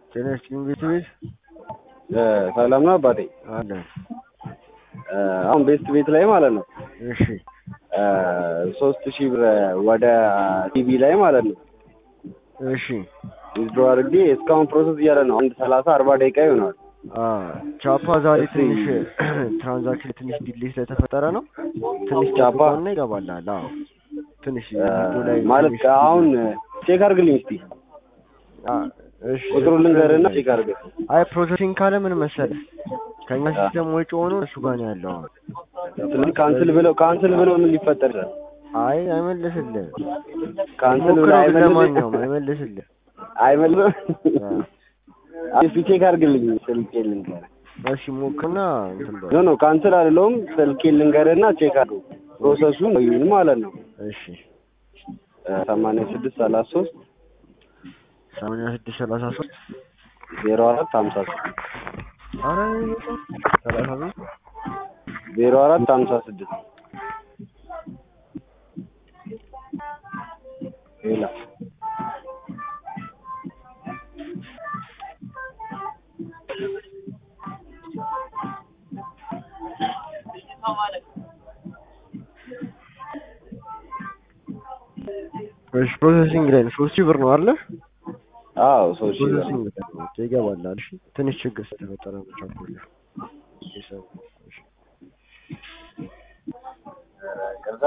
ጤናሽ ቤት ሰላም ነው አባቴ? አለ። አሁን ቤት ላይ ማለት ነው። እሺ 3000 ብር ወደ ቲቪ ላይ ማለት ነው። እሺ ዊዝድሮ አድርጌ እስካሁን ፕሮሰስ እያለ ነው። አንድ 30-40 ደቂቃ ይሆናል። ቻፓ ዛሬ ትንሽ ትራንዛክሽን ትንሽ ዲሌይ ስለተፈጠረ ነው። ትንሽ ቻፓ እና ይገባላል። አዎ ትንሽ ቪዲዮ ላይ ማለት አሁን ቼክ አድርግልኝ እስቲ። እሺ ቁጥሩን ልንገርና ቼክ አድርግ። አይ ፕሮሰሲንግ ካለ ምን መሰለህ ከኛ ሲስተም ወጪ ሆኖ እሱ ጋር ነው ያለው። ስለዚህ ካንስል ብለው ምን ሊፈጠር ይችላል? አይ አይመልስልህ። ካንስል ብለው አይመልስልህ። እስቲ ቼክ አድርግልኝ ስልኬን ልንገርህ። እሺ ሞክርና እንትን በል። ኖ ካንስል አይደለም ስልኬን ልንገርህና ቼክ አድርግ ፕሮሰሱን ይሁን ማለት ነው። እሺ 8633 8633 0456 አረ 33 0456 ሌላ እሺ ፕሮሰሲንግ ላይ 3000 ብር ነው አይደል? አዎ 3000 ብር ይገባላል። እሺ ትንሽ ችግር ስለተፈጠረ ነው ቻፖል። እሺ